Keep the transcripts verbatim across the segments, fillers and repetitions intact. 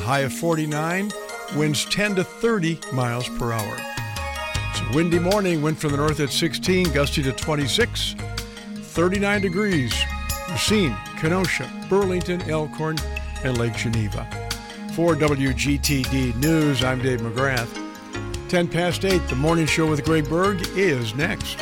high of forty-nine, winds ten to thirty miles per hour. It's a windy morning, wind from the north at sixteen, gusty to twenty-six, thirty-nine degrees. Racine, Kenosha, Burlington, Elkhorn, and Lake Geneva. For W G T D News, I'm Dave McGrath. ten past eight, the morning show with Greg Berg is next.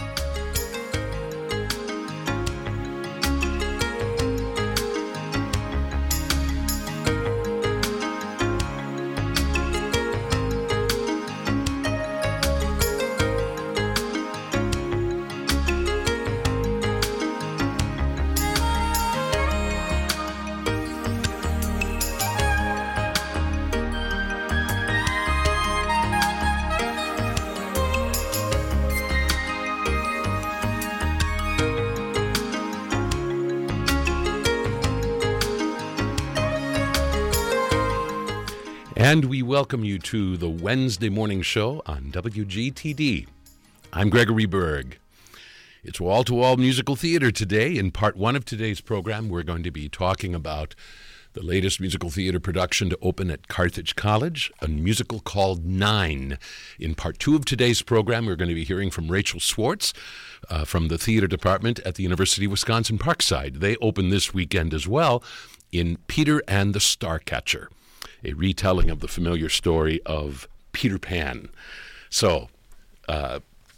And we welcome you to the Wednesday morning show on W G T D. I'm Gregory Berg. It's wall-to-wall musical theater today. In part one of today's program, we're going to be talking about the latest musical theater production to open at Carthage College, a musical called Nine. In part two of today's program, we're going to be hearing from Rachel Swartz uh, from the theater department at the University of Wisconsin-Parkside. They open this weekend as well in Peter and the Starcatcher, a retelling of the familiar story of Peter Pan. So, uh,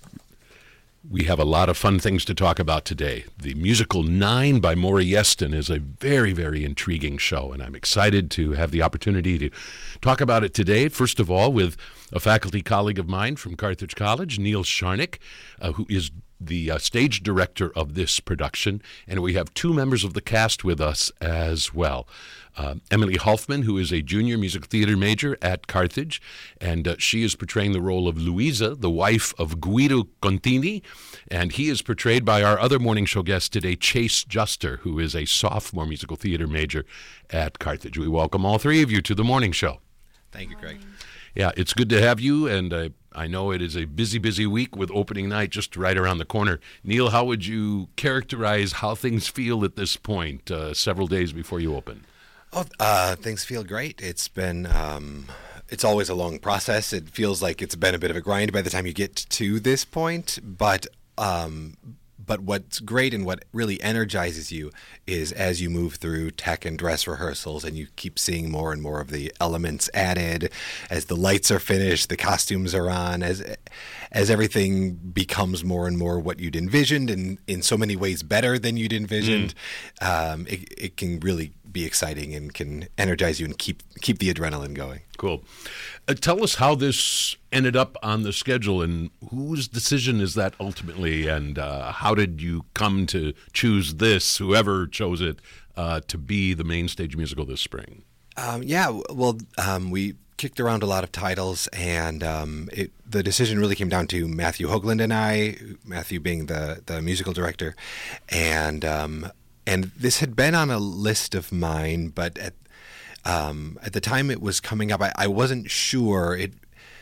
we have a lot of fun things to talk about today. The musical Nine by Maury Yeston is a very, very intriguing show, and I'm excited to have the opportunity to talk about it today. First of all, with a faculty colleague of mine from Carthage College, Neil Sharnick, uh, who is the uh, stage director of this production, and we have two members of the cast with us as well. Uh, Emily Hoffman, who is a junior musical theater major at Carthage, and uh, she is portraying the role of Luisa, the wife of Guido Contini, and he is portrayed by our other morning show guest today, Chase Juster, who is a sophomore musical theater major at Carthage. We welcome all three of you to the morning show. Thank you, Craig. Yeah, it's good to have you, and I, I know it is a busy, busy week with opening night just right around the corner. Neil, how would you characterize how things feel at this point, uh, several days before you open? Oh, uh, things feel great. It's been, um, it's always a long process. It feels like it's been a bit of a grind by the time you get to this point, but um, but what's great and what really energizes you is as you move through tech and dress rehearsals and you keep seeing more and more of the elements added, as the lights are finished, the costumes are on, as as everything becomes more and more what you'd envisioned and in so many ways better than you'd envisioned, mm. um, it, it can really be exciting and can energize you and keep keep the adrenaline going. Cool. Uh, tell us how this ended up on the schedule and whose decision is that ultimately, and uh, how did you come to choose this, whoever chose it, uh, to be the main stage musical this spring? Um, yeah, well, um, we kicked around a lot of titles, and um, it, the decision really came down to Matthew Hoagland and I, Matthew being the, the musical director, and um, and this had been on a list of mine, but at um, at the time it was coming up, I, I wasn't sure. It,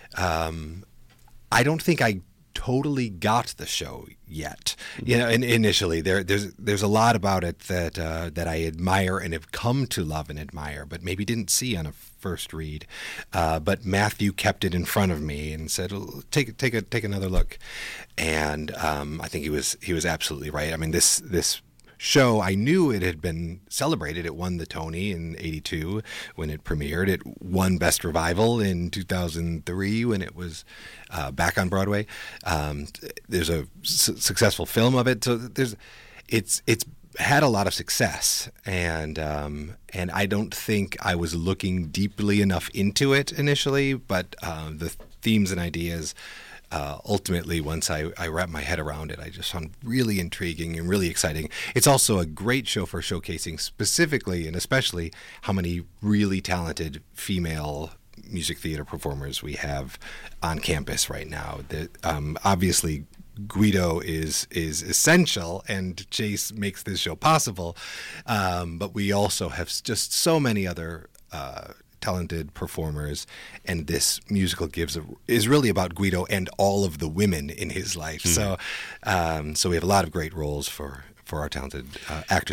um, I don't think I totally got the show yet. You know, and initially there, there's there's a lot about it that uh, that I admire and have come to love and admire, but maybe didn't see on a first read. Uh, but Matthew kept it in front of me and said, "Take take a take another look," and um, I think he was he was absolutely right. I mean, this this. show, I knew it had been celebrated. It won the Tony in eighty-two when it premiered. It won Best Revival in two thousand three when it was uh, back on Broadway. Um, there's a su- successful film of it. So there's, it's it's had a lot of success, and um, and I don't think I was looking deeply enough into it initially, but um, the themes and ideas. Uh, ultimately, once I, I wrapped my head around it, I just found really intriguing and really exciting. It's also a great show for showcasing specifically and especially how many really talented female music theater performers we have on campus right now. The, um, obviously, Guido is is essential, and Chase makes this show possible. Um, but we also have just so many other uh talented performers, and this musical gives a, is really about Guido and all of the women in his life. Mm-hmm. So, um, so we have a lot of great roles for for our talented uh, actresses.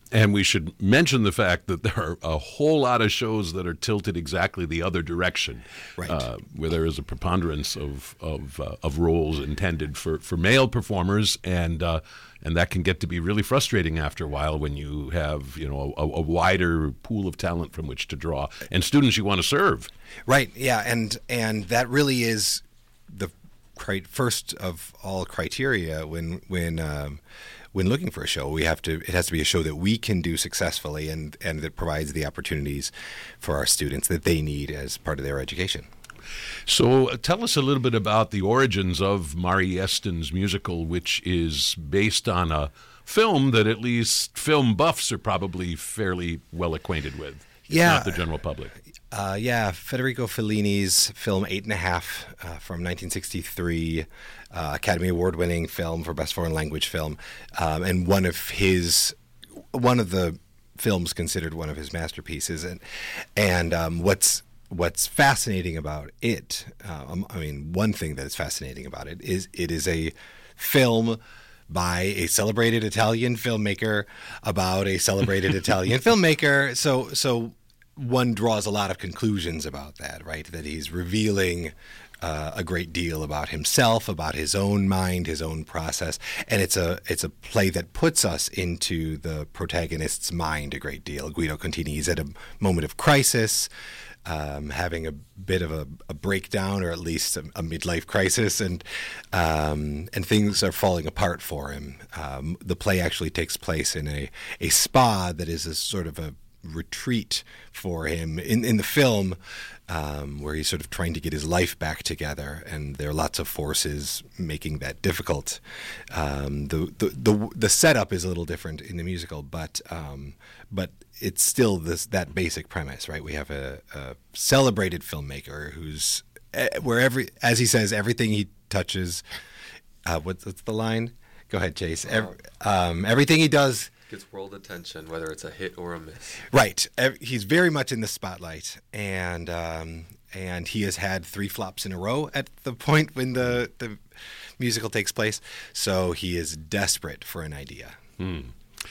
And we should mention the fact that there are a whole lot of shows that are tilted exactly the other direction, right. uh, where there is a preponderance of of, uh, of roles intended for, for male performers, and uh, and that can get to be really frustrating after a while when you have, you know, a, a wider pool of talent from which to draw and students you want to serve. Right. Yeah, and and that really is the first of all criteria when when. Um, When looking for a show, we have to. It has to be a show that we can do successfully, and, and that provides the opportunities for our students that they need as part of their education. So, uh, tell us a little bit about the origins of Maury Yeston's musical, which is based on a film that at least film buffs are probably fairly well acquainted with. If yeah, not the general public. Uh, yeah, Federico Fellini's film Eight and a Half uh, from nineteen sixty-three, uh, Academy Award-winning film for Best Foreign Language Film, um, and one of his, one of the films considered one of his masterpieces. And and um, what's what's fascinating about it, uh, I mean, one thing that is fascinating about it is it is a film by a celebrated Italian filmmaker about a celebrated Italian filmmaker. So so. One draws a lot of conclusions about that, right? That he's revealing uh, a great deal about himself, about his own mind, his own process, and it's a it's a play that puts us into the protagonist's mind a great deal. Guido Contini is at a moment of crisis, um, having a bit of a, a breakdown, or at least a, a midlife crisis, and um, and things are falling apart for him. Um, the play actually takes place in a a spa that is a sort of a retreat for him in in the film, um, where he's sort of trying to get his life back together, and there are lots of forces making that difficult. Um, the, the the the setup is a little different in the musical, but um, but it's still this that basic premise, right? We have a, a celebrated filmmaker who's where every as he says everything he touches. Uh, what's, what's the line? Go ahead, Chase. Every, um, everything he does gets world attention, whether it's a hit or a miss. Right. He's very much in the spotlight, and um, and he has had three flops in a row at the point when the, the musical takes place, so he is desperate for an idea. Hmm.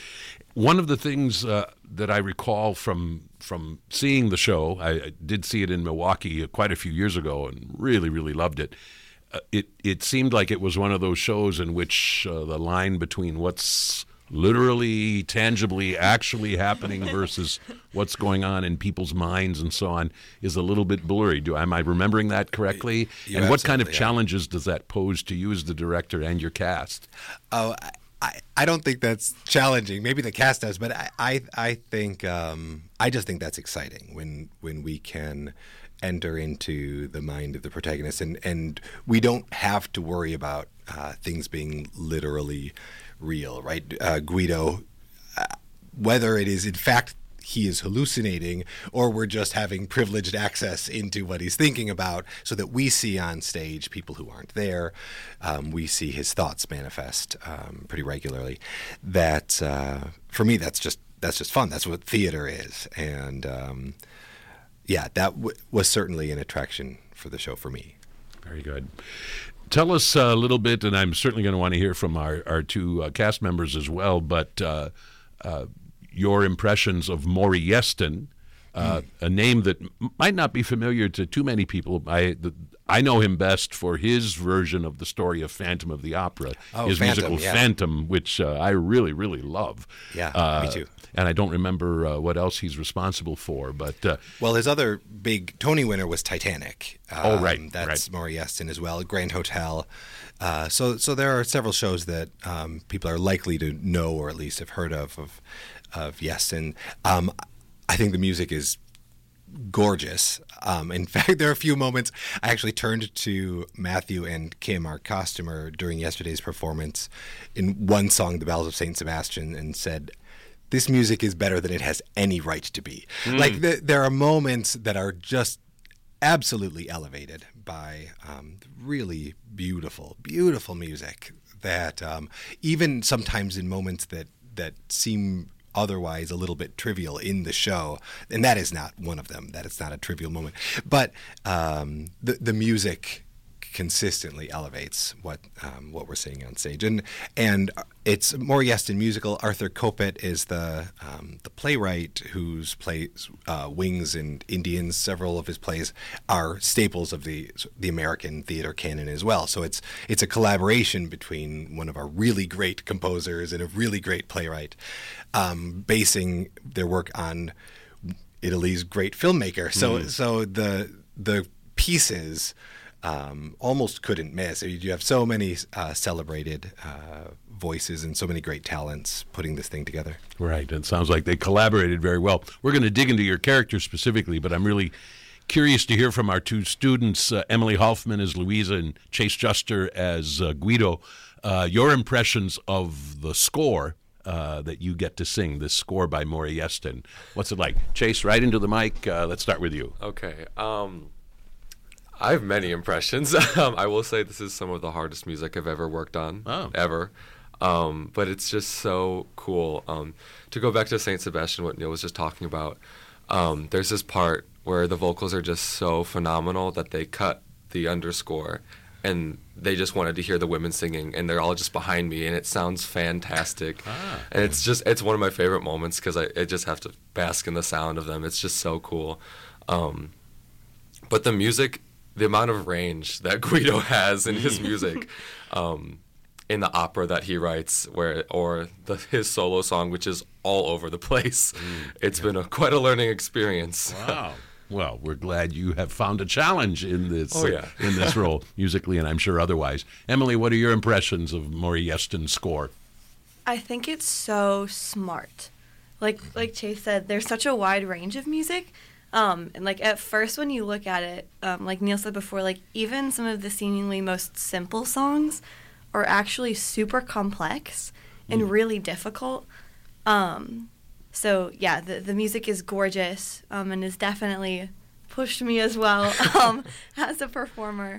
One of the things uh, that I recall from from seeing the show, I, I did see it in Milwaukee quite a few years ago and really, really loved it. Uh, it, it seemed like it was one of those shows in which uh, the line between what's literally, tangibly, actually happening versus what's going on in people's minds and so on is a little bit blurry. Do am I remembering that correctly? You and what kind of are. challenges does that pose to you as the director and your cast? Oh, I, I don't think that's challenging. Maybe the cast does, but I I, I think um, I just think that's exciting when when we can enter into the mind of the protagonist, and and we don't have to worry about uh, things being literally real, right? Uh, Guido, uh, whether it is in fact he is hallucinating or we're just having privileged access into what he's thinking about so that we see on stage people who aren't there, um, we see his thoughts manifest um, pretty regularly. That, uh, for me, that's just that's just fun. That's what theater is. And um, yeah, that w- was certainly an attraction for the show for me. Very good. Tell us a little bit, and I'm certainly going to want to hear from our, our two uh, cast members as well, but uh, uh, your impressions of Maury Yeston, uh, mm. a name that m- might not be familiar to too many people. I the, I know him best for his version of the story of Phantom of the Opera, oh, his Phantom, musical yeah. Phantom, which uh, I really, really love. Yeah, uh, me too. And I don't remember uh, what else he's responsible for, but uh, well, his other big Tony winner was Titanic. Um, oh, right, that's right. Maury Yeston as well. Grand Hotel. Uh, so, so there are several shows that um, people are likely to know or at least have heard of of, of Yeston. Um, I think the music is gorgeous. Um, in fact, there are a few moments I actually turned to Matthew and Kim, our costumer, during yesterday's performance in one song, "The Bells of Saint Sebastian," and said, "This music is better than it has any right to be." Mm. Like the, there are moments that are just absolutely elevated by um, really beautiful, beautiful music that um, even sometimes in moments that, that seem otherwise a little bit trivial in the show, and that is not one of them. That is not a trivial moment. But um, the, the music consistently elevates what um, what we're seeing on stage. And and it's Maury Yeston musical. Arthur Kopit is the um, the playwright whose plays uh, Wings and Indians, several of his plays, are staples of the the American theater canon as well. So it's it's a collaboration between one of our really great composers and a really great playwright, um, basing their work on Italy's great filmmaker. So mm. so the the pieces um, almost couldn't miss. You have so many uh, celebrated uh, voices and so many great talents putting this thing together. Right. It sounds like they collaborated very well. We're going to dig into your character specifically, but I'm really curious to hear from our two students, uh, Emily Hoffman as Louisa and Chase Juster as uh, Guido, uh, your impressions of the score Uh, that you get to sing, this score by Maury Yeston. What's it like? Chase, right into the mic. Uh, let's start with you. Okay. Um, I have many impressions. um, I will say this is some of the hardest music I've ever worked on, oh. ever. Um, but it's just so cool. Um, to go back to Saint Sebastian, what Neil was just talking about, um, there's this part where the vocals are just so phenomenal that they cut the underscore, and they just wanted to hear the women singing, and they're all just behind me, and it sounds fantastic. Ah. And it's just, it's one of my favorite moments because I, I just have to bask in the sound of them. It's just so cool. Um, but the music, the amount of range that Guido has in his music, um, in the opera that he writes, where or the, his solo song, which is all over the place. Mm, it's yeah. been a, quite a learning experience. Wow. Well, we're glad you have found a challenge in this oh, yeah. uh, in this role, musically and I'm sure otherwise. Emily, what are your impressions of Maury Yeston's score? I think it's so smart. Like like Chase said, there's such a wide range of music. Um, and like at first when you look at it, um, like Neil said before, like even some of the seemingly most simple songs are actually super complex and mm. really difficult. Um So, yeah, the the music is gorgeous um, and has definitely pushed me as well um, as a performer.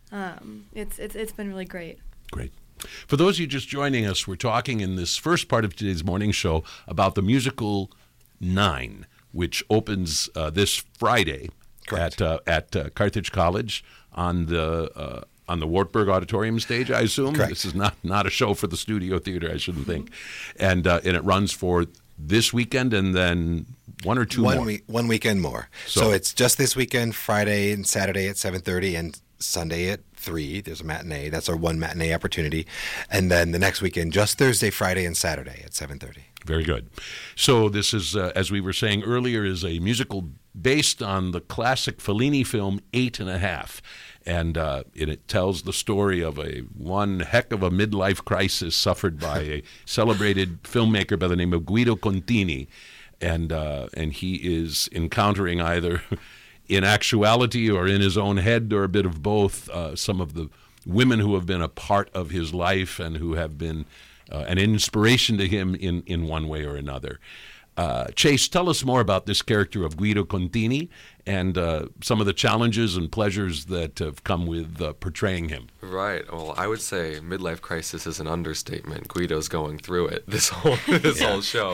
Um, it's, it's It's been really great. Great. For those of you just joining us, we're talking in this first part of today's morning show about the musical Nine, which opens uh, this Friday Correct. at uh, at uh, Carthage College on the uh, on the Wartburg Auditorium stage, I assume. Correct. This is not, not a show for the studio theater, I shouldn't think. And uh, and it runs for this weekend and then one or two one more? Week, one weekend more. So, so it's just this weekend, Friday and Saturday at seven thirty and Sunday at three. There's a matinee. That's our one matinee opportunity. And then the next weekend, just Thursday, Friday, and Saturday at seven thirty. Very good. So this is, uh, as we were saying earlier, is a musical based on the classic Fellini film Eight and a Half. And uh, it, it tells the story of a one heck of a midlife crisis suffered by a celebrated filmmaker by the name of Guido Contini. And, uh, and he is encountering either in actuality or in his own head or a bit of both uh, some of the women who have been a part of his life and who have been uh, an inspiration to him in, in one way or another. Uh, Chase, tell us more about this character of Guido Contini and uh, some of the challenges and pleasures that have come with uh, portraying him. Right. Well, I would say midlife crisis is an understatement. Guido's going through it this whole this yeah. whole show.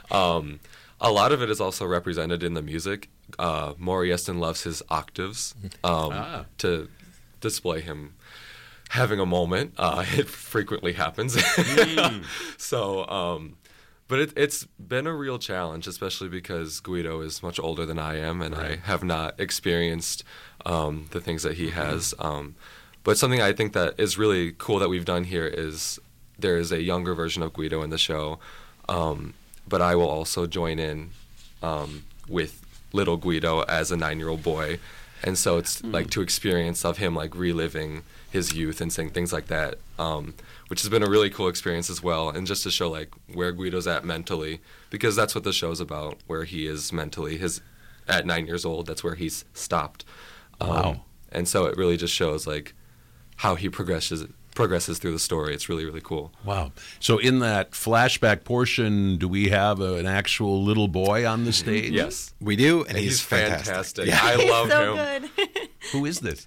Um, a lot of it is also represented in the music. Uh, Maury Yeston loves his octaves um, ah. to display him having a moment. Uh, it frequently happens. Mm. so. Um, But it, it's been a real challenge, especially because Guido is much older than I am, and right. I have not experienced um, the things that he has. Um, but something I think that is really cool that we've done here is there is a younger version of Guido in the show, um, but I will also join in um, with little Guido as a nine-year-old boy. And so it's mm. like to experience of him like reliving his youth and saying things like that, um, which has been a really cool experience as well. And just to show like where Guido's at mentally, because that's what the show's about, where he is mentally. His at nine years old, that's where he's stopped. Um, wow. And so it really just shows like how he progresses progresses through the story. It's really, really cool. Wow. So in that flashback portion, do we have a, an actual little boy on the stage? Yes. We do, and, and he's, he's fantastic. fantastic. Yeah. I love so him. Good. Who is this?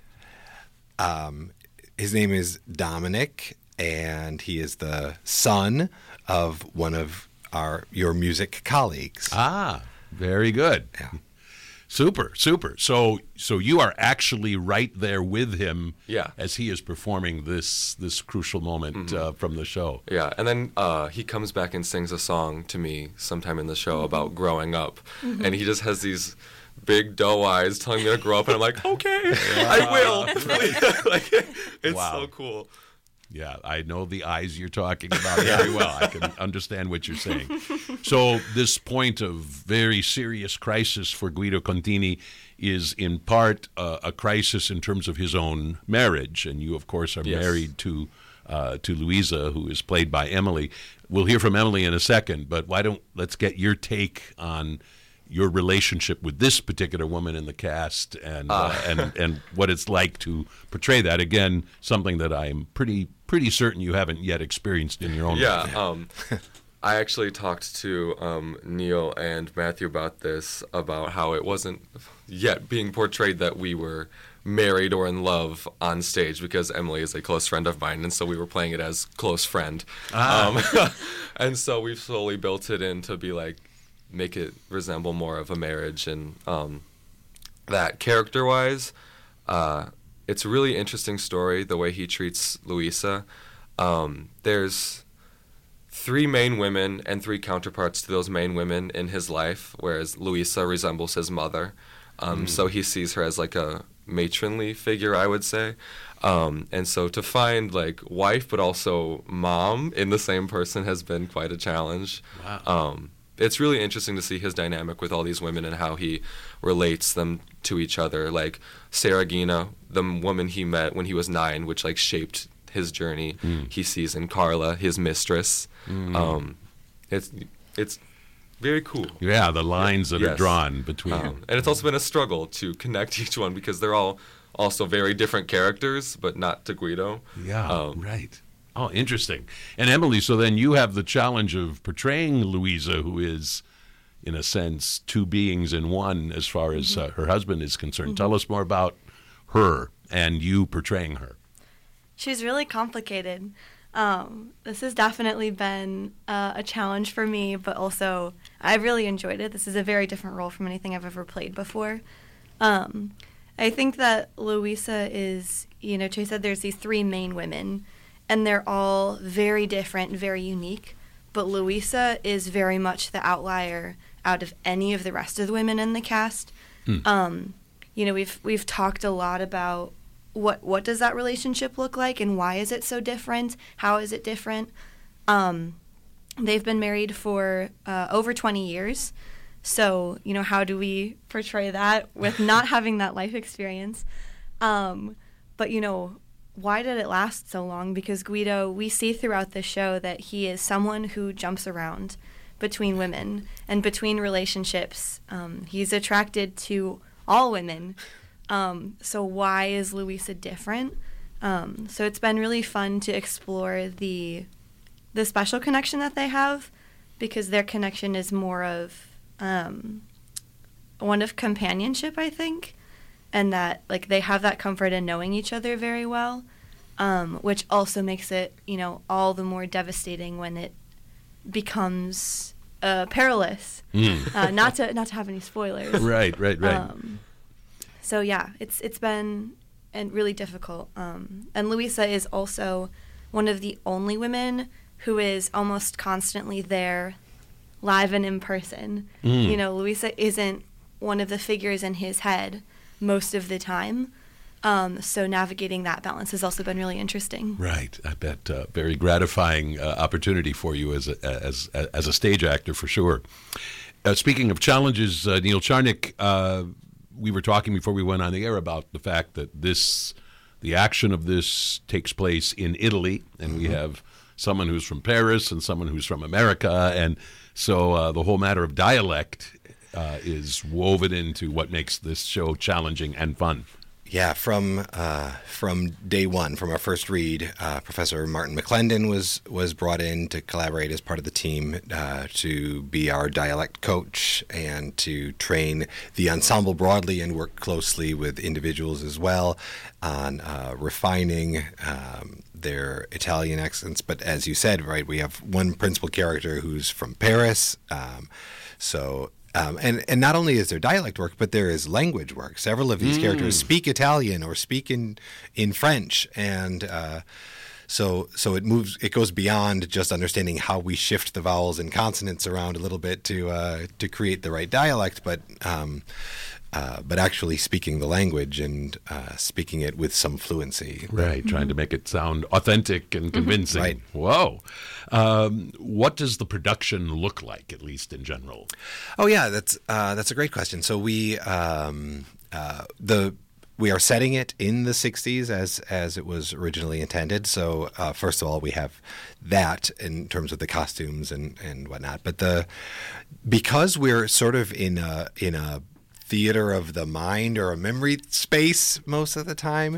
Um, his name is Dominic, and he is the son of one of our your music colleagues. Ah, very good. Yeah. Super, super. So, so you are actually right there with him, Yeah. as he is performing this this crucial moment Mm-hmm. uh, from the show. Yeah, and then uh, he comes back and sings a song to me sometime in the show about growing up, and he just has these big doe eyes telling me to grow up, and I'm like, okay, I will. Like, it's Wow. so cool. Yeah, I know the eyes you're talking about very well. I can understand what you're saying. So this point of very serious crisis for Guido Contini is in part uh, a crisis in terms of his own marriage, and you, of course, are Yes. married to uh, to Louisa, who is played by Emily. We'll hear from Emily in a second, but why don't let's get your take on your relationship with this particular woman in the cast, and uh, and and what it's like to portray that. Again, something that I'm pretty pretty certain you haven't yet experienced in your own Yeah, life. um, I actually talked to um, Neil and Matthew about this, about how it wasn't yet being portrayed that we were married or in love on stage, because Emily is a close friend of mine, and so we were playing it as close friend. Um, and so we've slowly built it in to be like, make it resemble more of a marriage. And um, that character-wise, uh, it's a really interesting story, the way he treats Louisa. Um, there's three main women and three counterparts to those main women in his life, whereas Louisa resembles his mother. Um, mm. So he sees her as like a matronly figure, I would say. Um, and so to find like wife but also mom in the same person has been quite a challenge. Wow. Um, it's really interesting to see his dynamic with all these women and how he relates them to each other. Like Saragina, the woman he met when he was nine, which like shaped his journey. Mm. He sees in Carla, his mistress. Mm. Um, it's it's very cool. Yeah, the lines that yes. are drawn between. Um, and it's also been a struggle to connect each one, because they're all also very different characters, but not to Guido. Yeah, um, right. Oh, interesting. And Emily, so then you have the challenge of portraying Louisa, who is, in a sense, two beings in one as far as mm-hmm. uh, her husband is concerned. Mm-hmm. Tell us more about her and you portraying her. She's really complicated. Um, this has definitely been uh, a challenge for me, but also I've really enjoyed it. This is a very different role from anything I've ever played before. Um, I think that Louisa is, you know, Chase said there's these three main women, and they're all very different, very unique, but Louisa is very much the outlier out of any of the rest of the women in the cast. Hmm. Um, you know, we've we've talked a lot about what what does that relationship look like, and why is it so different? How is it different? Um, they've been married for uh, over twenty years, so you know, how do we portray that with not having that life experience? Um, but you know, why did it last so long? Because Guido, we see throughout the show that he is someone who jumps around between women and between relationships. Um, he's attracted to all women. Um, so why is Louisa different? Um, so it's been really fun to explore the the special connection that they have, because their connection is more of um, one of companionship, I think, and that like they have that comfort in knowing each other very well, um, which also makes it, you know, all the more devastating when it becomes uh, perilous. Mm. Uh, not to not to have any spoilers. Right, right, right. Um, So yeah, it's it's been and really difficult. Um, and Louisa is also one of the only women who is almost constantly there, live and in person. Mm. You know, Louisa isn't one of the figures in his head most of the time. Um, so navigating that balance has also been really interesting. Right, I bet uh, very gratifying uh, opportunity for you as a, as as a stage actor for sure. Uh, speaking of challenges, uh, Neil Charnick. Uh, We were talking before we went on the air about the fact that this, the action of this takes place in Italy, and we have someone who's from Paris and someone who's from America, and so uh, the whole matter of dialect uh, is woven into what makes this show challenging and fun. Yeah, from uh, from day one, from our first read, uh, Professor Martin McClendon was was brought in to collaborate as part of the team uh, to be our dialect coach and to train the ensemble broadly and work closely with individuals as well on uh, refining um, their Italian accents. But as you said, right, we have one principal character who's from Paris, um, so Um, and, and not only is there dialect work, but there is language work. Several of these mm. characters speak Italian or speak in in French, and uh, so so it moves. It goes beyond just understanding how we shift the vowels and consonants around a little bit to uh, to create the right dialect, but um, uh, but actually speaking the language and uh, speaking it with some fluency. Right, mm-hmm. trying to make it sound authentic and convincing. Right. Whoa. Um, what does the production look like, at least in general? Oh yeah, that's uh, that's a great question. So we um, uh, the we are setting it in the sixties as as it was originally intended. So uh, first of all, we have that in terms of the costumes and, and whatnot. But the because we're sort of in a in a theater of the mind or a memory space most of the time,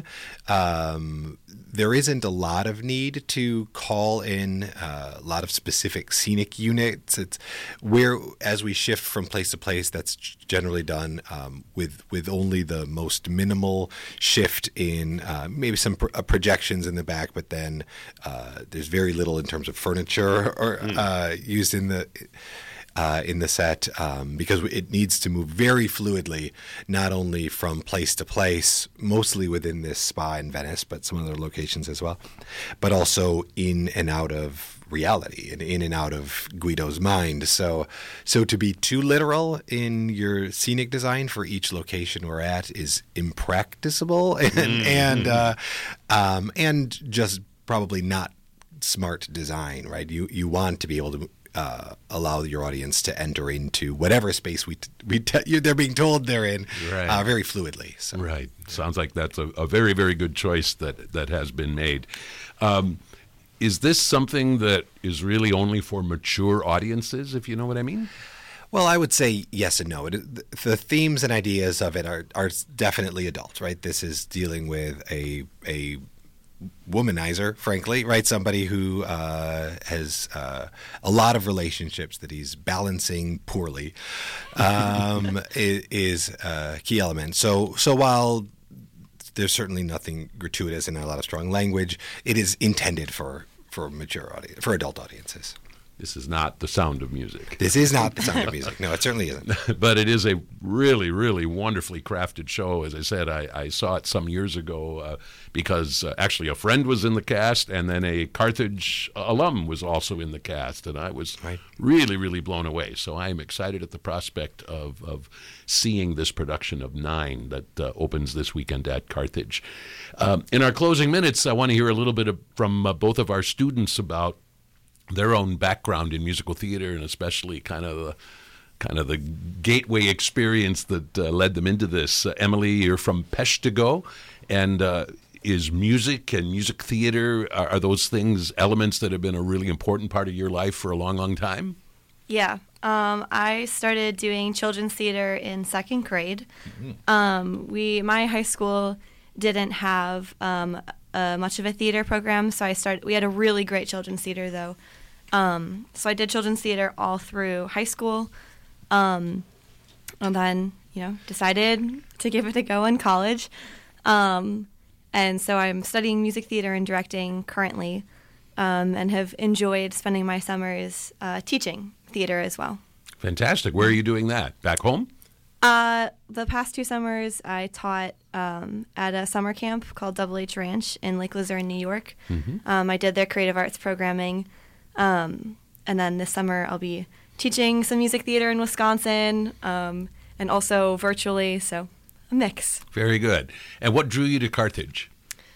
um, there isn't a lot of need to call in uh, a lot of specific scenic units. It's where, as we shift from place to place, that's generally done um, with with only the most minimal shift in uh, maybe some pro- uh, projections in the back, but then uh, there's very little in terms of furniture or mm. uh, used in the. Uh, in the set um, because it needs to move very fluidly, not only from place to place, mostly within this spa in Venice, but some other locations as well, but also in and out of reality and in and out of Guido's mind. So, so to be too literal in your scenic design for each location we're at is impracticable and mm-hmm. and uh, um, and just probably not smart design, right? You you want to be able to. Uh, allow your audience to enter into whatever space we t- we te- they're being told they're in, right. uh, very fluidly. So. Right. Sounds like that's a, a very, very good choice that, that has been made. Um, is this something that is really only for mature audiences, if you know what I mean? Well, I would say yes and no. It, the themes and ideas of it are, are definitely adult, right? This is dealing with a a womanizer, frankly, right? Somebody who uh, has uh, a lot of relationships that he's balancing poorly um, is, is a key element. So, so while there's certainly nothing gratuitous and a lot of strong language, it is intended for for mature audience, for adult audiences. This is not The Sound of Music. This is not The Sound of Music. No, it certainly isn't. But it is a really, really wonderfully crafted show. As I said, I, I saw it some years ago uh, because uh, actually a friend was in the cast, and then a Carthage alum was also in the cast, and I was right. really, really blown away. So I am excited at the prospect of, of seeing this production of Nine that uh, opens this weekend at Carthage. Um, in our closing minutes, I want to hear a little bit of, from uh, both of our students about their own background in musical theater, and especially kind of the kind of the gateway experience that uh, led them into this. Uh, Emily, you're from Peshtigo, and uh, is music and music theater, are, are those things elements that have been a really important part of your life for a long, long time? Yeah. Um, I started doing children's theater in second grade. Mm-hmm. Um, we, my high school didn't have um, uh, much of a theater program, so I started. We had a really great children's theater, though. Um, so I did children's theater all through high school, um, and then you know decided to give it a go in college, um, and so I'm studying music theater and directing currently, um, and have enjoyed spending my summers uh, teaching theater as well. Fantastic. Where are you doing that? Back home? Uh, the past two summers, I taught um, at a summer camp called Double H Ranch in Lake Luzerne, New York. Mm-hmm. Um, I did their creative arts programming, um, and then this summer I'll be teaching some music theater in Wisconsin, um, and also virtually, so a mix. Very good. And what drew you to Carthage?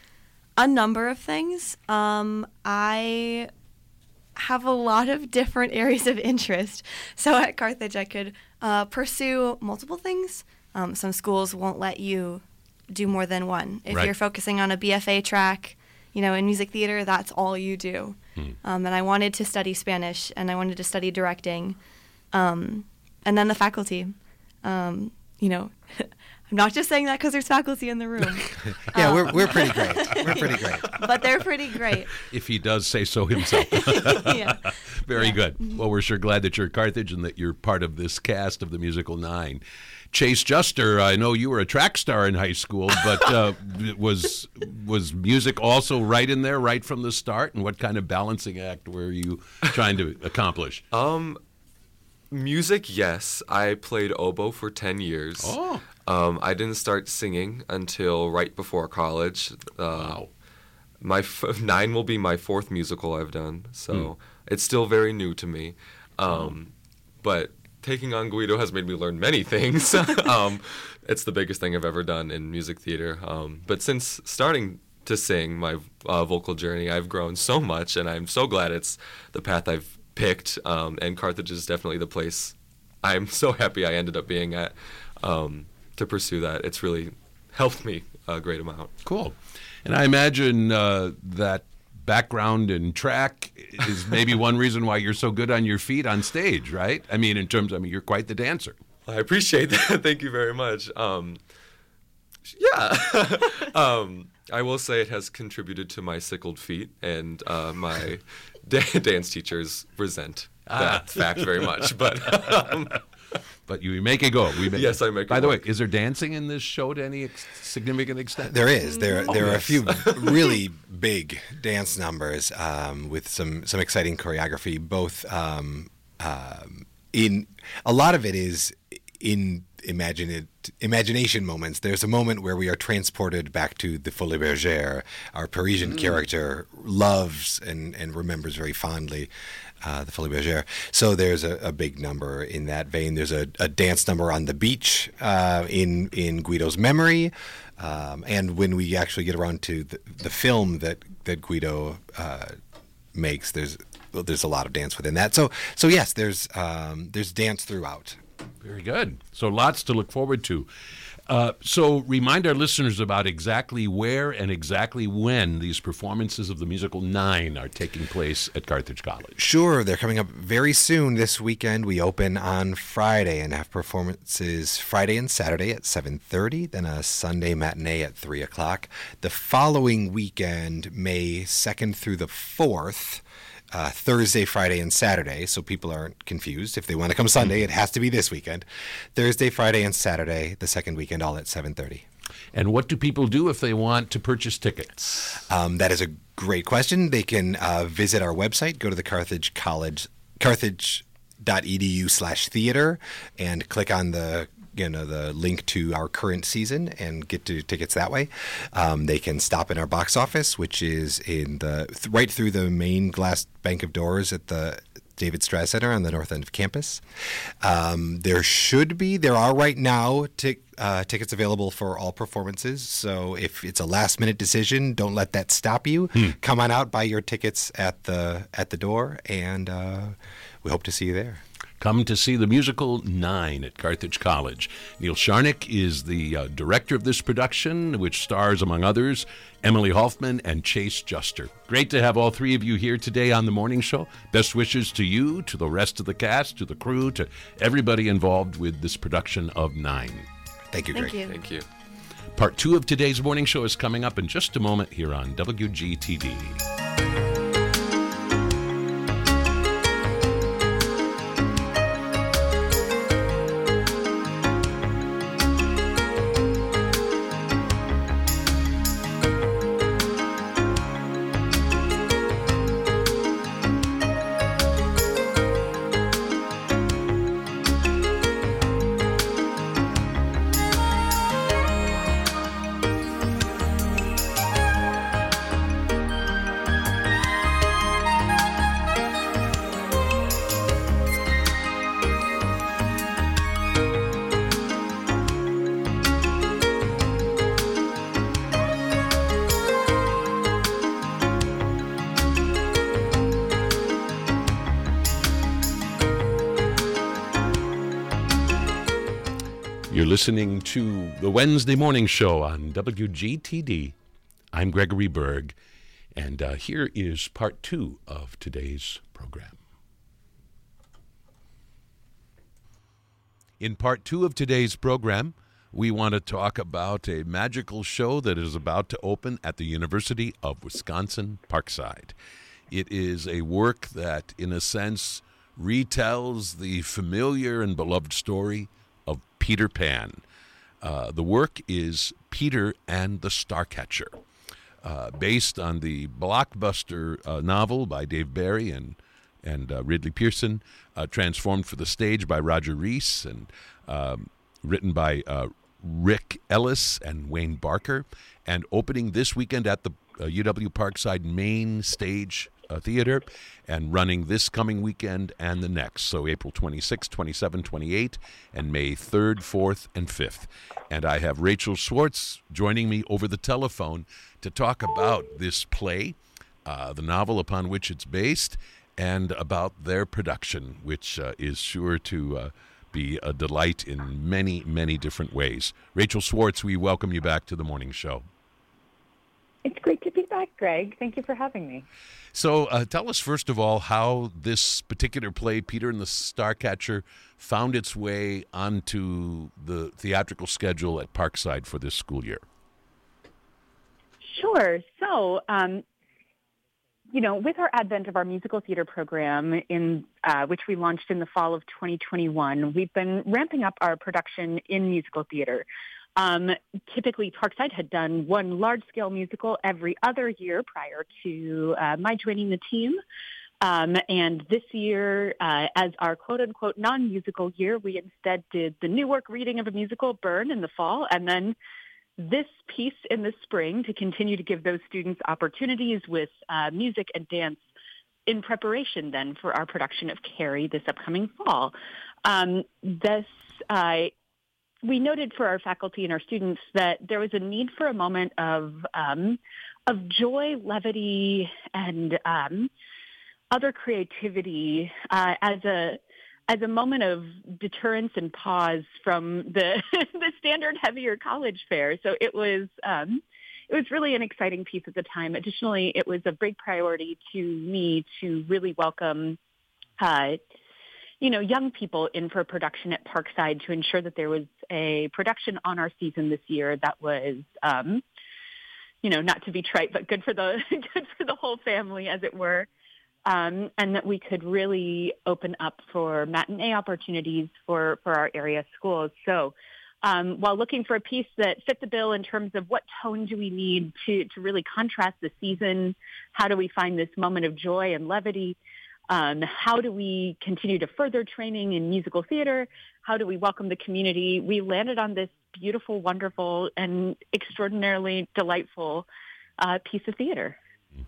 A number of things. Um, I have a lot of different areas of interest. So at Carthage, I could uh, pursue multiple things. Um, some schools won't let you do more than one. If right. you're focusing on a B F A track, you know, in music theater, that's all you do. Hmm. Um, and I wanted to study Spanish, and I wanted to study directing. Um, and then the faculty, um, you know, I'm not just saying that because there's faculty in the room. yeah, um, we're we're pretty great. We're pretty great. But they're pretty great. If he does say so himself. yeah. Very yeah. good. Well, we're sure glad that you're at Carthage and that you're part of this cast of the musical Nine. Chase Juster, I know you were a track star in high school, but uh, was was music also right in there, right from the start? And what kind of balancing act were you trying to accomplish? Um. Music, yes. I played oboe for ten years. Oh. Um, I didn't start singing until right before college. Uh, Wow. My f- nine will be my fourth musical I've done, so Hmm. it's still very new to me. Um, But taking on Guido has made me learn many things. um, it's the biggest thing I've ever done in music theater. Um, but since starting to sing my uh, vocal journey, I've grown so much, and I'm so glad it's the path I've picked. Um, and Carthage is definitely the place I'm so happy I ended up being at um, to pursue that. It's really helped me a great amount. Cool. And I imagine uh, that background in track is maybe one reason why you're so good on your feet on stage, right? I mean, in terms, I mean, you're quite the dancer. I appreciate that. Thank you very much. Um, yeah. um, I will say it has contributed to my sickled feet, and uh, my da- dance teachers resent that Ah. fact very much. But um, But you make it go. We make Yes, I make it By the work. way, is there dancing in this show to any ex- significant extent? There is. There Oh, there are a yes. few really big dance numbers um, with some some exciting choreography. Both um, um, in a lot of it is in imagine imagination moments. There's a moment where we are transported back to the Folie Bergère. Our Parisian Mm. character loves and, and remembers very fondly uh, the Folie Bergère. So there's a, a big number in that vein. There's a, a dance number on the beach uh, in in Guido's memory. Um, and when we actually get around to the, the film that that Guido uh, makes, there's well, there's a lot of dance within that. So so yes, there's um, there's dance throughout. Very good. So lots to look forward to. Uh, so remind our listeners about exactly where and exactly when these performances of the musical Nine are taking place at Carthage College. Sure, they're coming up very soon this weekend. We open on Friday and have performances Friday and Saturday at seven thirty, then a Sunday matinee at three o'clock. The following weekend, May second through the fourth, Uh, Thursday, Friday, and Saturday, so people aren't confused. If they want to come Sunday, it has to be this weekend. Thursday, Friday, and Saturday, the second weekend, all at seven thirty. And what do people do if they want to purchase tickets? Um, that is a great question. They can uh, visit our website, go to the Carthage College, carthage.edu slash theater, and click on the you know the link to our current season and get to tickets that way. Um, they can stop in our box office, which is in the th- right through the main glass bank of doors at the David Strass Center on the north end of campus. Um, there should be, there are right now t- uh, tickets available for all performances. So if it's a last minute decision, don't let that stop you. Come on out, buy your tickets at the at the door, and uh, we hope to see you there. Come to see the musical Nine at Carthage College. Neil Sharnick is the uh, director of this production, which stars, among others, Emily Hoffman and Chase Juster. Great to have all three of you here today on The Morning Show. Best wishes to you, to the rest of the cast, to the crew, to everybody involved with this production of Nine. Thank you, Thank Greg. you. Thank you. Part two of today's morning show is coming up in just a moment here on W G T D. You're listening to the Wednesday Morning Show on W G T D. I'm Gregory Berg, and uh, here is part two of today's program. In part two of today's program, we want to talk about a magical show that is about to open at the University of Wisconsin-Parkside. It is a work that, in a sense, retells the familiar and beloved story of Peter Pan. Uh, the work is Peter and the Starcatcher, uh, based on the blockbuster uh, novel by Dave Barry and and uh, Ridley Pearson, uh, transformed for the stage by Roger Rees, and um, written by uh, Rick Ellis and Wayne Barker, and opening this weekend at the uh, U W Parkside Main Stage uh, Theater, and running this coming weekend and the next, so April twenty-sixth, twenty-seventh, twenty-eighth, and May third, fourth, and fifth. And I have Rachel Schwartz joining me over the telephone to talk about this play, uh, the novel upon which it's based, and about their production, which uh, is sure to uh, be a delight in many, many different ways. Rachel Schwartz, we welcome you back to the morning show. It's great to be back, Greg. Thank you for having me. So uh, tell us, first of all, how this particular play, Peter and the Starcatcher, found its way onto the theatrical schedule at Parkside for this school year. Sure. So, um, you know, with our advent of our musical theater program, in uh, which we launched in the fall of twenty twenty-one, we've been ramping up our production in musical theater. Um, typically, Parkside had done one large-scale musical every other year prior to uh, my joining the team. Um, and this year, uh, as our quote-unquote non-musical year, we instead did the Newark reading of a musical, Burn, in the fall, and then this piece in the spring to continue to give those students opportunities with uh, music and dance in preparation then for our production of Carrie this upcoming fall. Um, this uh, we noted for our faculty and our students that there was a need for a moment of um, of joy, levity, and um, other creativity uh, as a as a moment of deterrence and pause from the the standard heavier college fare. So it was um, it was really an exciting piece at the time. Additionally, it was a big priority to me to really welcome uh, you know, young people in for production at Parkside to ensure that there was a production on our season this year that was, um, you know, not to be trite, but good for the good for the whole family, as it were, um, and that we could really open up for matinee opportunities for, for our area schools. So um, while looking for a piece that fit the bill in terms of what tone do we need to, to really contrast the season, how do we find this moment of joy and levity, Um, how do we continue to further training in musical theater? How do we welcome the community? We landed on this beautiful, wonderful, and extraordinarily delightful uh, piece of theater.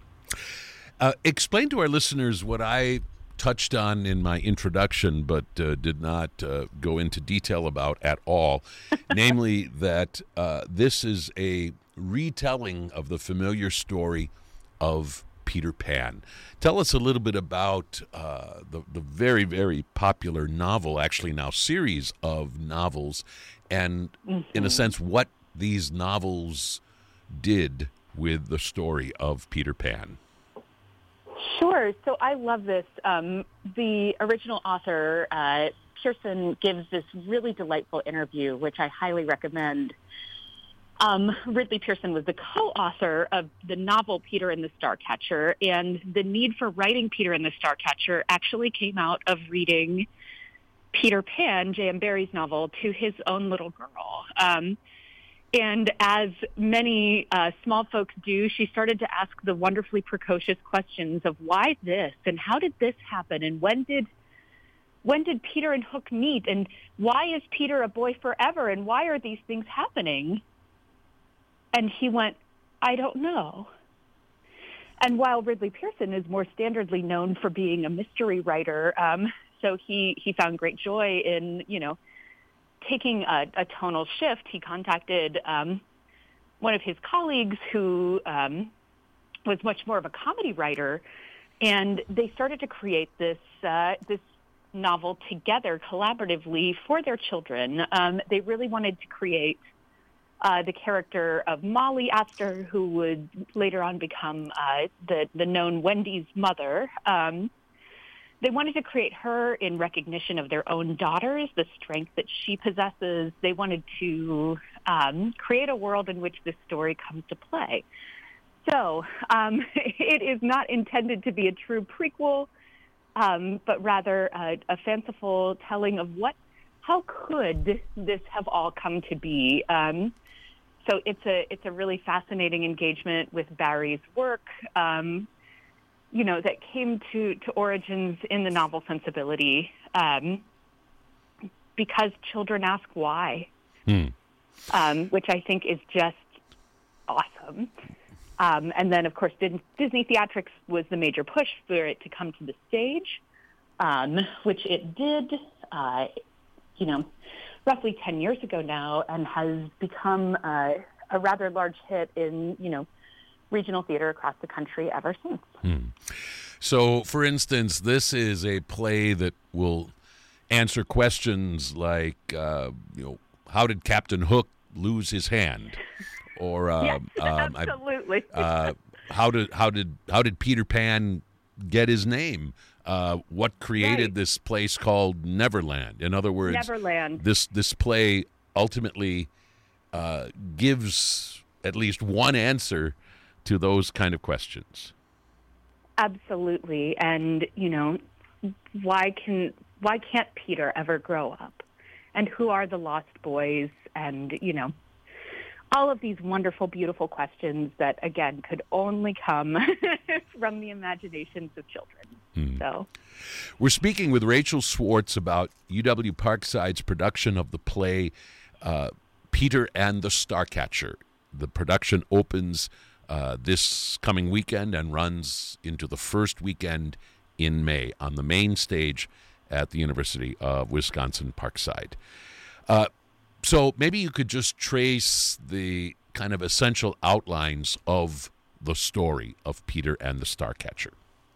Uh, explain to our listeners what I touched on in my introduction, but uh, did not uh, go into detail about at all, namely that uh, this is a retelling of the familiar story of Peter Pan. Tell us a little bit about uh, the, the very, very popular novel, actually now series of novels, and mm-hmm. in a sense, what these novels did with the story of Peter Pan. Sure. So I love this. Um, the original author, uh, Pearson, gives this really delightful interview, which I highly recommend. Um, Ridley Pearson was the co-author of the novel Peter and the Starcatcher, and the need for writing Peter and the Starcatcher actually came out of reading Peter Pan, J M Barrie's novel, to his own little girl. Um, and as many uh, small folks do, she started to ask the wonderfully precocious questions of why this, and how did this happen, and when did when did Peter and Hook meet, and why is Peter a boy forever, and why are these things happening? And he went, I don't know. And while Ridley Pearson is more standardly known for being a mystery writer, um, so he, he found great joy in, you know, taking a, a tonal shift. He contacted um, one of his colleagues who um, was much more of a comedy writer, and they started to create this uh, this novel together collaboratively for their children. Um, they really wanted to create Uh, the character of Molly Astor, who would later on become uh, the, the known Wendy's mother. Um, they wanted to create her in recognition of their own daughters, the strength that she possesses. They wanted to um, create a world in which this story comes to play. So um, it is not intended to be a true prequel, um, but rather a, a fanciful telling of what, how could this have all come to be? Um, So it's a it's a really fascinating engagement with Barrie's work. Um, you know, that came to, to origins in the novel sensibility um, because children ask why, Hmm. um, which I think is just awesome. Um, and then, of course, Disney Theatrics was the major push for it to come to the stage, um, which it did, uh, you know, roughly ten years ago now, and has become uh, a rather large hit in, you know, regional theater across the country ever since. Hmm. So, for instance, this is a play that will answer questions like, uh, you know, how did Captain Hook lose his hand? Or uh, yes, um, absolutely. I, uh, how did how did how did Peter Pan get his name? Uh, what created Right. this place called Neverland? In other words, Neverland. this this play ultimately uh, gives at least one answer to those kind of questions. Absolutely. And, you know, why can why can't Peter ever grow up? And who are the lost boys? And, you know, all of these wonderful, beautiful questions that, again, could only come from the imaginations of children. Hmm. So We're speaking with Rachel Swartz about U W Parkside's production of the play uh, Peter and the Starcatcher. The production opens uh, this coming weekend and runs into the first weekend in May on the main stage at the University of Wisconsin-Parkside. Uh, so maybe you could just trace the kind of essential outlines of the story of Peter and the Starcatcher.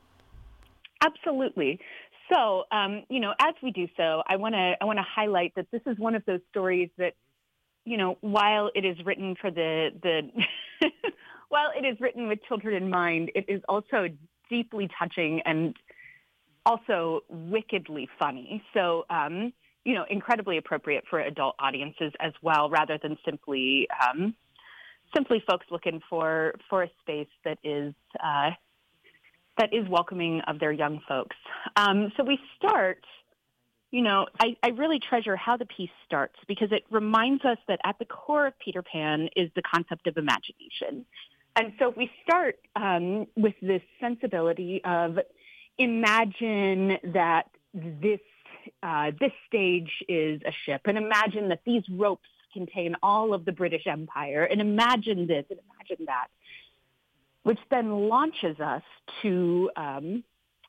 absolutely. So, um, you know, as we do so, I want to I want to highlight that this is one of those stories that, you know, while it is written for the the while it is written with children in mind, it is also deeply touching and also wickedly funny. So, um, you know, incredibly appropriate for adult audiences as well, rather than simply um, simply folks looking for for a space that is uh, that is welcoming of their young folks. Um, so we start. You know, I, I really treasure how the piece starts because it reminds us that at the core of Peter Pan is the concept of imagination. And so we start um, with this sensibility of imagine that this uh, this stage is a ship, and imagine that these ropes contain all of the British Empire, and imagine this, and imagine that, which then launches us to um,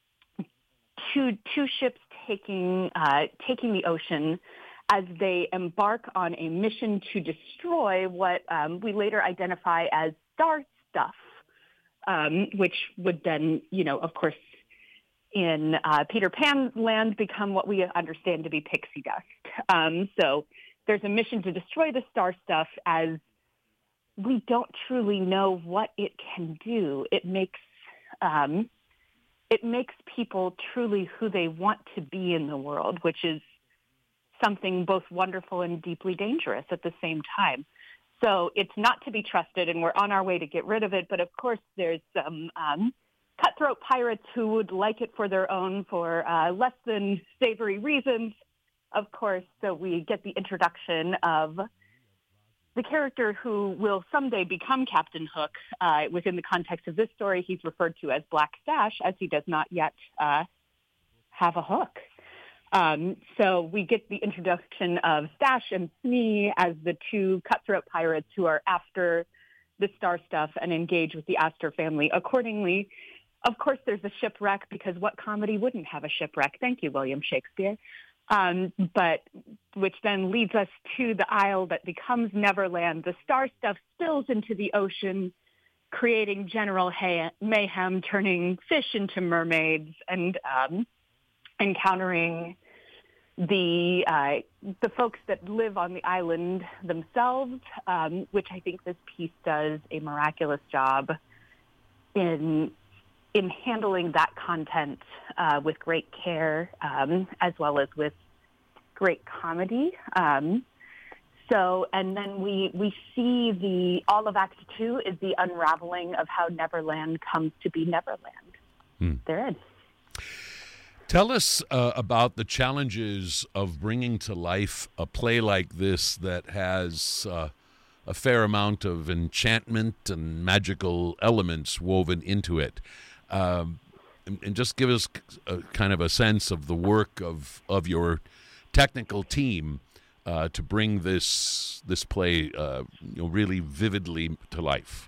to two ships taking uh, taking the ocean as they embark on a mission to destroy what um, we later identify as star stuff, um, which would then, you know, of course, in uh, Peter Pan land become what we understand to be pixie dust. Um, so there's a mission to destroy the star stuff as we don't truly know what it can do. It makes um, it makes people truly who they want to be in the world, which is something both wonderful and deeply dangerous at the same time. So it's not to be trusted, and we're on our way to get rid of it. But of course, there's some um, cutthroat pirates who would like it for their own for uh, less than savory reasons, of course. So we get the introduction of the character who will someday become Captain Hook. Uh, within the context of this story, he's referred to as Black Stash, as he does not yet uh, have a hook. Um, so we get the introduction of Stash and Smee as the two cutthroat pirates who are after the star stuff and engage with the Astor family. Accordingly, of course, there's a shipwreck, because what comedy wouldn't have a shipwreck? Thank you, William Shakespeare. Um, but which then leads us to the isle that becomes Neverland. The star stuff spills into the ocean, creating general hay- mayhem, turning fish into mermaids, and um, encountering the uh, the folks that live on the island themselves, um, which I think this piece does a miraculous job in in handling that content uh, with great care, um, as well as with great comedy. Um, so, and then we we see the all of Act Two is the unraveling of how Neverland comes to be Neverland. Hmm. Therein. Tell us uh, about the challenges of bringing to life a play like this that has uh, a fair amount of enchantment and magical elements woven into it. Um, and, and just give us a, kind of a sense of the work of of your technical team uh, to bring this this play, uh, you know, really vividly to life.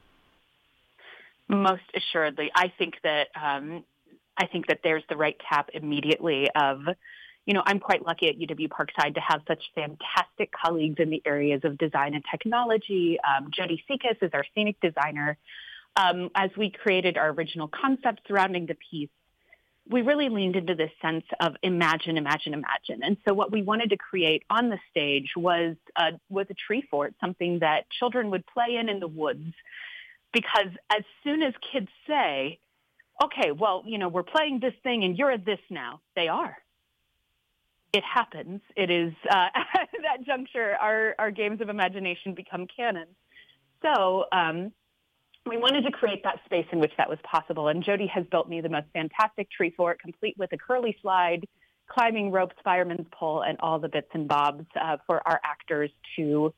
Most assuredly, I think that um, I think that there's the right tap immediately of, you know, I'm quite lucky at U W Parkside to have such fantastic colleagues in the areas of design and technology. Um, Jody Sekas is our scenic designer. Um, as we created our original concept surrounding the piece, we really leaned into this sense of imagine, imagine, imagine. And so what we wanted to create on the stage was a, was a tree fort, something that children would play in in the woods. Because as soon as kids say, okay, well, you know, we're playing this thing and you're a this now, they are. It happens. It is, uh, at that juncture, our, our games of imagination become canon. So um, we wanted to create that space in which that was possible. And Jody has built me the most fantastic tree fort, complete with a curly slide, climbing ropes, fireman's pole, and all the bits and bobs uh, for our actors to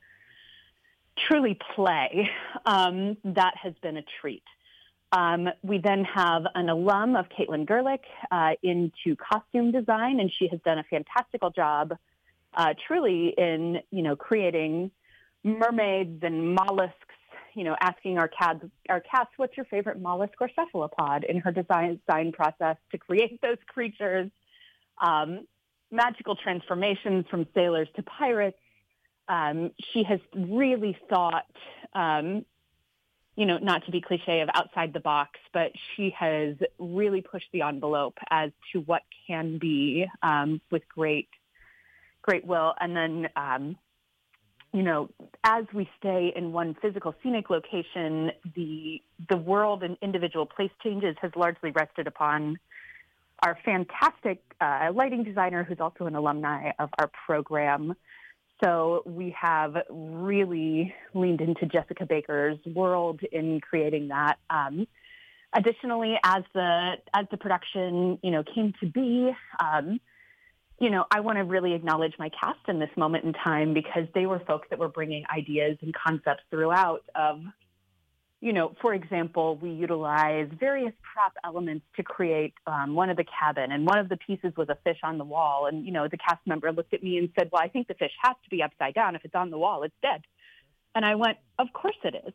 truly play. Um, that has been a treat. Um, we then have an alum of Caitlin Gerlich uh, into costume design, and she has done a fantastical job uh, truly in, you know, creating mermaids and mollusks, you know, asking our cats, our cats, what's your favorite mollusk or cephalopod in her design, design process to create those creatures. Um, magical transformations from sailors to pirates. Um, she has really thought, um, you know, not to be cliche of outside the box, but she has really pushed the envelope as to what can be um, with great, great will. And then, um, you know, as we stay in one physical scenic location, the the world and individual place changes has largely rested upon our fantastic uh, lighting designer, who's also an alumni of our program. So we have really leaned into Jessica Baker's world in creating that. Um, additionally, as the as the production, you know, came to be, um, you know, I want to really acknowledge my cast in this moment in time, because they were folks that were bringing ideas and concepts throughout of, you know, for example, we utilize various prop elements to create um, one of the cabin, and one of the pieces was a fish on the wall. And, you know, the cast member looked at me and said, well, I think the fish has to be upside down. If it's on the wall, it's dead. And I went, of course it is.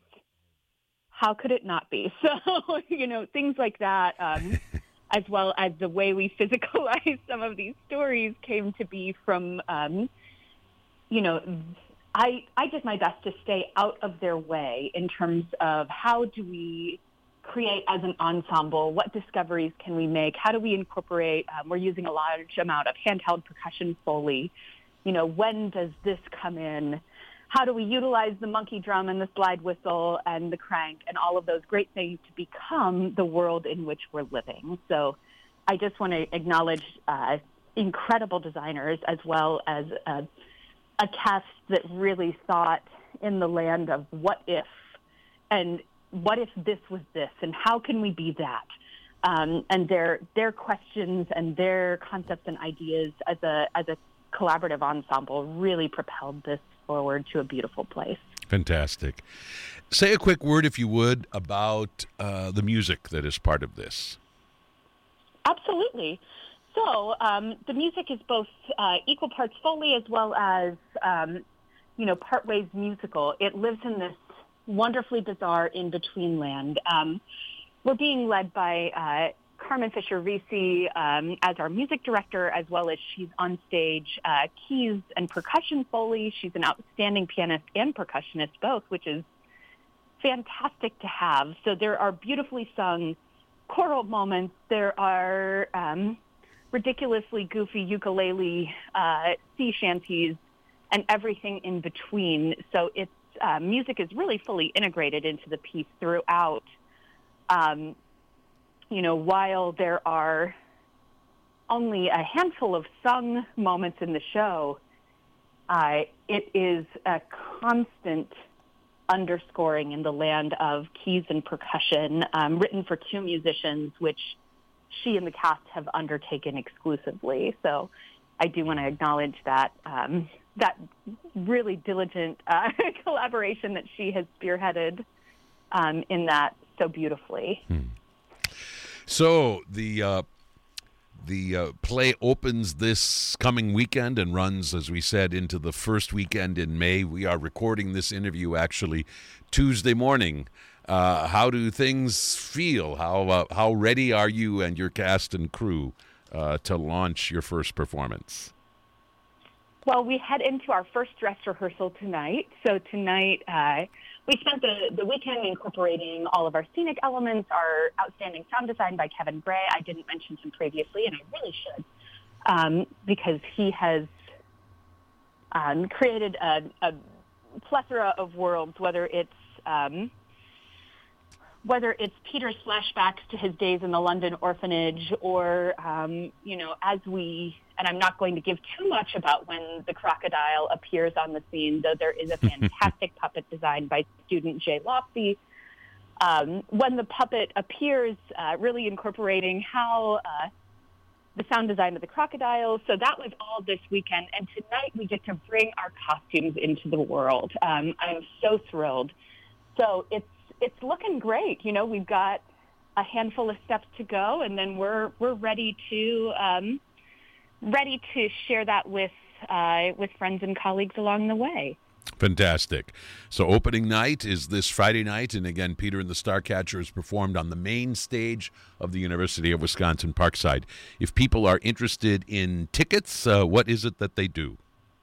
How could it not be? So, you know, things like that, um, as well as the way we physicalize some of these stories came to be from, um, you know, I, I did my best to stay out of their way in terms of how do we create as an ensemble, what discoveries can we make, how do we incorporate, um, we're using a large amount of handheld percussion Foley, you know, when does this come in, how do we utilize the monkey drum and the slide whistle and the crank and all of those great things to become the world in which we're living. So I just want to acknowledge uh, incredible designers as well as uh, a cast that really thought in the land of what if, and what if this was this, and how can we be that? Um, and their their questions and their concepts and ideas as a as a collaborative ensemble really propelled this forward to a beautiful place. Fantastic. Say a quick word, if you would, about uh, the music that is part of this. Absolutely. So um, the music is both uh, equal parts Foley as well as, um, you know, part ways musical. It lives in this wonderfully bizarre in-between land. Um, we're being led by uh, Carmen Fisher-Risi um, as our music director, as well as she's on stage uh, keys and percussion Foley. She's an outstanding pianist and percussionist both, which is fantastic to have. So there are beautifully sung choral moments. There are Um, ridiculously goofy ukulele, uh, sea shanties, and everything in between. So it's uh, music is really fully integrated into the piece throughout. Um, you know, while there are only a handful of sung moments in the show, uh, it is a constant underscoring in the land of keys and percussion, um, written for two musicians, which she and the cast have undertaken exclusively. So I do want to acknowledge that um, that really diligent uh, collaboration that she has spearheaded um, in that so beautifully. Hmm. So the uh, the uh, play opens this coming weekend and runs, as we said, into the first weekend in May. We are recording this interview actually Tuesday morning. Uh, how do things feel? How uh, how ready are you and your cast and crew uh, to launch your first performance? Well, we head into our first dress rehearsal tonight. So tonight, uh, we spent the, the weekend incorporating all of our scenic elements, our outstanding sound design by Kevin Gray. I didn't mention him previously, and I really should, um, because he has um, created a, a plethora of worlds, whether it's um, whether it's Peter's flashbacks to his days in the London orphanage, or, um, you know, as we, and I'm not going to give too much about when the crocodile appears on the scene, though there is a fantastic puppet designed by student Jay Lofty. Um, when the puppet appears, uh, really incorporating how uh, the sound design of the crocodile. So that was all this weekend. And tonight we get to bring our costumes into the world. Um, I'm so thrilled. So it's, It's looking great. You know, we've got a handful of steps to go, and then we're we're ready to um, ready to share that with uh, with friends and colleagues along the way. Fantastic. So opening night is this Friday night, and again, Peter and the Starcatcher is performed on the main stage of the University of Wisconsin Parkside. If people are interested in tickets, uh, what is it that they do?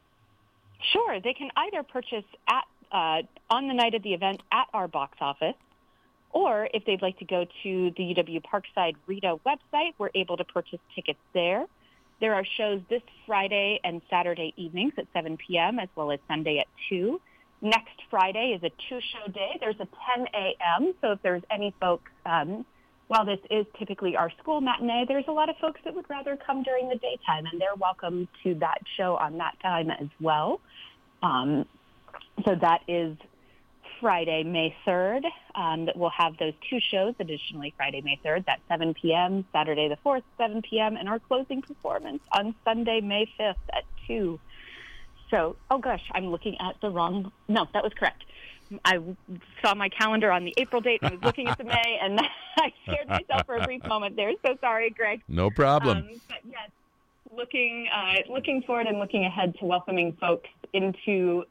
Sure, they can either purchase at Uh, on the night of the event at our box office, or if they'd like to go to the U W Parkside Rita website, we're able to purchase tickets there. There are shows this Friday and Saturday evenings at seven p.m. as well as Sunday at two. Next Friday is a two-show day. There's a ten a.m., so if there's any folks, um, while this is typically our school matinee, there's a lot of folks that would rather come during the daytime, and they're welcome to that show on that time as well. Um, So that is Friday, May third, um, that we'll have those two shows. Additionally, Friday, May third, that's seven p.m., Saturday the fourth, seven p.m., and our closing performance on Sunday, May fifth at two. So, oh gosh, I'm looking at the wrong, no, that was correct. I saw my calendar on the April date and was looking at the May, and I scared myself for a brief moment there. So sorry, Greg. No problem. Um, but yes, looking, uh, looking forward and looking ahead to welcoming folks into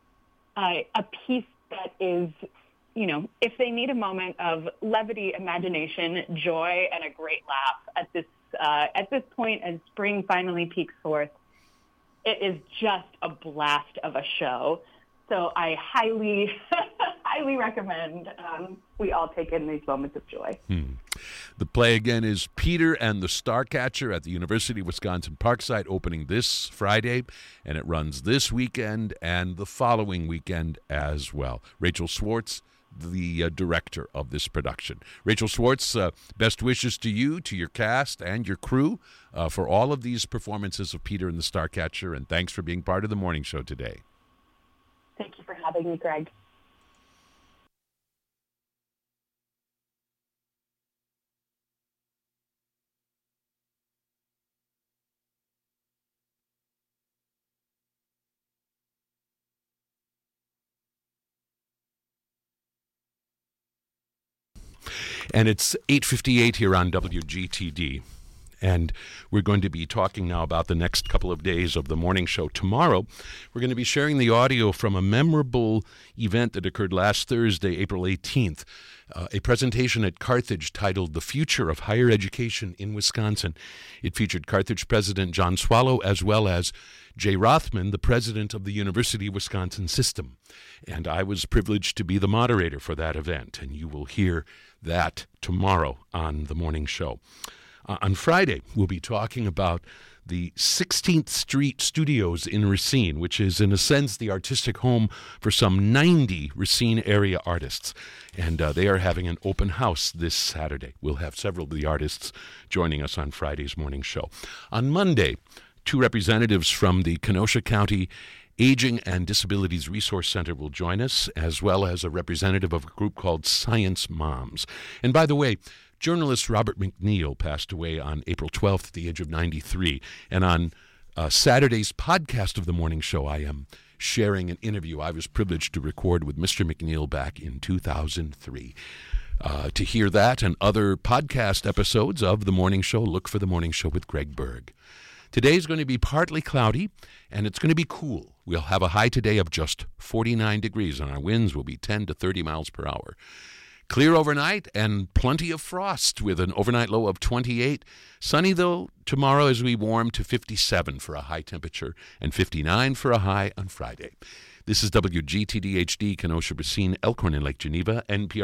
Uh, a piece that is, you know, if they need a moment of levity, imagination, joy, and a great laugh at this uh, at this point as spring finally peeks forth, it is just a blast of a show. So I highly, highly recommend um, we all take in these moments of joy. Hmm. The play, again, is Peter and the Starcatcher at the University of Wisconsin Parkside, opening this Friday, and it runs this weekend and the following weekend as well. Rachel Swartz, the uh, director of this production. Rachel Swartz, uh, best wishes to you, to your cast, and your crew uh, for all of these performances of Peter and the Starcatcher, and thanks for being part of the morning show today. Thank you for having me, Greg. And it's eight fifty-eight here on W G T D. And we're going to be talking now about the next couple of days of the morning show. Tomorrow, we're going to be sharing the audio from a memorable event that occurred last Thursday, April eighteenth, uh, a presentation at Carthage titled The Future of Higher Education in Wisconsin. It featured Carthage President John Swallow as well as Jay Rothman, the president of the University of Wisconsin System. And I was privileged to be the moderator for that event, and you will hear that tomorrow on the morning show. Uh, on Friday, we'll be talking about the sixteenth Street Studios in Racine, which is, in a sense, the artistic home for some ninety Racine area artists. And uh, they are having an open house this Saturday. We'll have several of the artists joining us on Friday's morning show. On Monday, two representatives from the Kenosha County Aging and Disabilities Resource Center will join us, as well as a representative of a group called Science Moms. And by the way, journalist Robert McNeil passed away on April twelfth at the age of ninety-three. And on uh, Saturday's podcast of the morning show, I am sharing an interview I was privileged to record with Mister McNeil back in two thousand three. Uh, to hear that and other podcast episodes of The Morning Show, look for The Morning Show with Greg Berg. Today's going to be partly cloudy, and it's going to be cool. We'll have a high today of just forty-nine degrees, and our winds will be ten to thirty miles per hour. Clear overnight and plenty of frost with an overnight low of twenty-eight. Sunny, though, tomorrow as we warm to fifty-seven for a high temperature and fifty-nine for a high on Friday. This is W G T D H D, Kenosha, Racine, Elkhorn, and Lake Geneva, N P R.